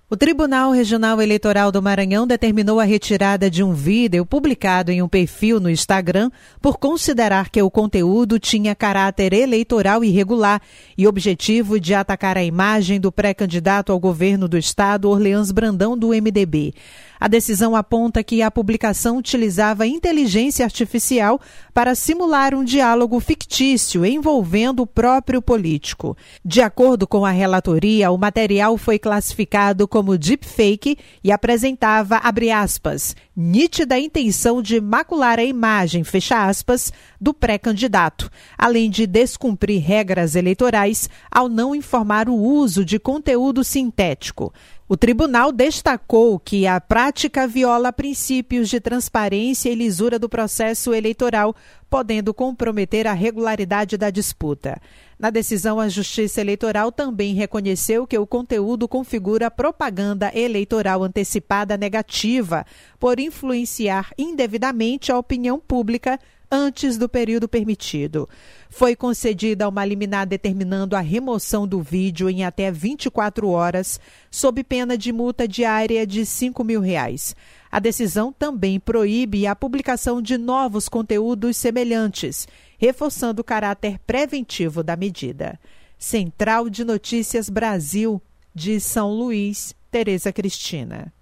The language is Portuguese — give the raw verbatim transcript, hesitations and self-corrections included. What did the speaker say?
O Tribunal Regional Eleitoral do Maranhão determinou a retirada de um vídeo publicado em um perfil no Instagram por considerar que o conteúdo tinha caráter eleitoral irregular e objetivo de atacar a imagem do pré-candidato ao governo do estado, Orleans Brandão, do M D B. A decisão aponta que a publicação utilizava inteligência artificial para simular um diálogo fictício envolvendo o próprio político. De acordo com a relatoria, o material foi classificado como deepfake e apresentava, abre aspas, nítida intenção de macular a imagem, fecha aspas, do pré-candidato, além de descumprir regras eleitorais ao não informar o uso de conteúdo sintético. O tribunal destacou que a prática viola princípios de transparência e lisura do processo eleitoral, podendo comprometer a regularidade da disputa. Na decisão, a Justiça Eleitoral também reconheceu que o conteúdo configura propaganda eleitoral antecipada negativa, por influenciar indevidamente a opinião pública antes do período permitido. Foi concedida uma liminar determinando a remoção do vídeo em até vinte e quatro horas, sob pena de multa diária de cinco mil reais. A decisão também proíbe a publicação de novos conteúdos semelhantes, reforçando o caráter preventivo da medida. Central de Notícias Brasil, de São Luís, Tereza Cristina.